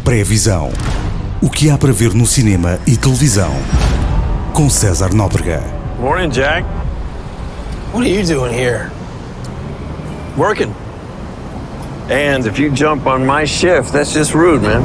Pré-visão. O que há para ver no cinema e televisão. Com César Nóbrega. Morning, Jack. What are you doing here? Working. And if you jump on my shift, that's just rude, man.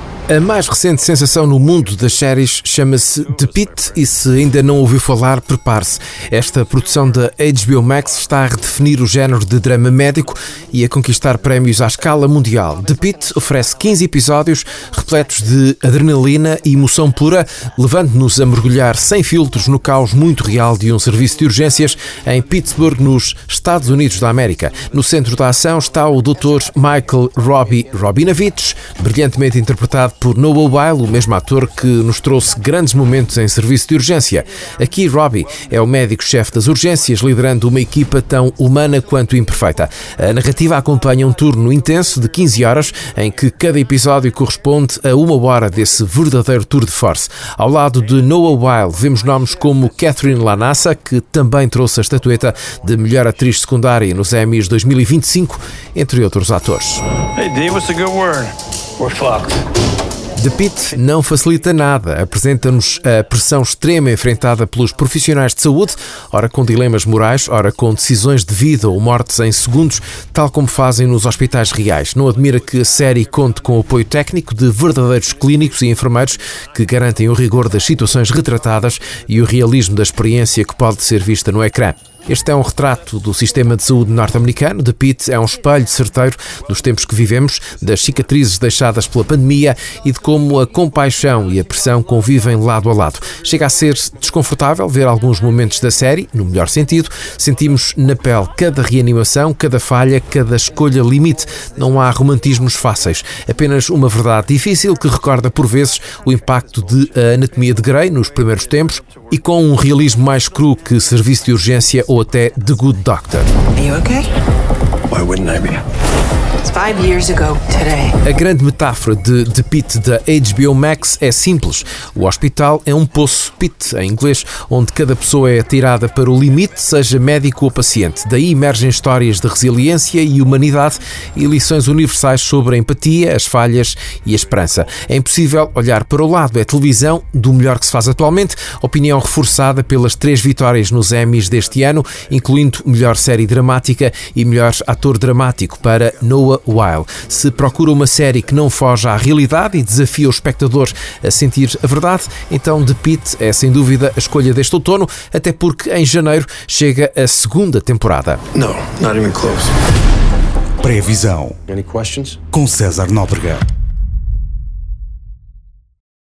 A mais recente sensação no mundo das séries chama-se The Pitt e se ainda não ouviu falar, prepare-se. Esta produção da HBO Max está a redefinir o género de drama médico e a conquistar prémios à escala mundial. The Pitt oferece 15 episódios repletos de adrenalina e emoção pura, levando-nos a mergulhar sem filtros no caos muito real de um serviço de urgências em Pittsburgh, nos Estados Unidos da América. No centro da ação está o Dr. Michael Robbie Rabinovich, brilhantemente interpretado por Noah Wyle, o mesmo ator que nos trouxe grandes momentos em serviço de urgência. Aqui, Robbie é o médico-chefe das urgências, liderando uma equipa tão humana quanto imperfeita. A narrativa acompanha um turno intenso de 15 horas, em que cada episódio corresponde a uma hora desse verdadeiro tour de force. Ao lado de Noah Wyle, vemos nomes como Catherine Lanassa, que também trouxe a estatueta de melhor atriz secundária nos Emmys 2025, entre outros atores. Hey, D, what's the good word? We're fucked. The Pitt não facilita nada, apresenta-nos a pressão extrema enfrentada pelos profissionais de saúde, ora com dilemas morais, ora com decisões de vida ou mortes em segundos, tal como fazem nos hospitais reais. Não admira que a série conte com o apoio técnico de verdadeiros clínicos e enfermeiros que garantem o rigor das situações retratadas e o realismo da experiência que pode ser vista no ecrã. Este é um retrato do sistema de saúde norte-americano. The Pitt é um espelho certeiro dos tempos que vivemos, das cicatrizes deixadas pela pandemia e de como a compaixão e a pressão convivem lado a lado. Chega a ser desconfortável ver alguns momentos da série, no melhor sentido. Sentimos na pele cada reanimação, cada falha, cada escolha limite. Não há romantismos fáceis, apenas uma verdade difícil que recorda por vezes o impacto de A Anatomia de Grey nos primeiros tempos e com um realismo mais cru que Serviço de Urgência ou até The Good Doctor. Are you okay? Why wouldn't I be? It's 5 years ago today. A grande metáfora de The Pitt da HBO Max é simples. O hospital é um poço, pit em inglês, onde cada pessoa é atirada para o limite, seja médico ou paciente. Daí emergem histórias de resiliência e humanidade e lições universais sobre a empatia, as falhas e a esperança. É impossível olhar para o lado. É televisão do melhor que se faz atualmente. Opinião reforçada pelas 3 vitórias nos Emmys deste ano, incluindo melhor série dramática e melhor ator dramático para Noah Wyle. Se procura uma série que não foge à realidade e desafia o espectador a sentir a verdade, então The Pitt é sem dúvida a escolha deste outono, até porque em janeiro chega a 2ª temporada. No, not even close. Pré-visão. Any questions? Com César Nóbrega.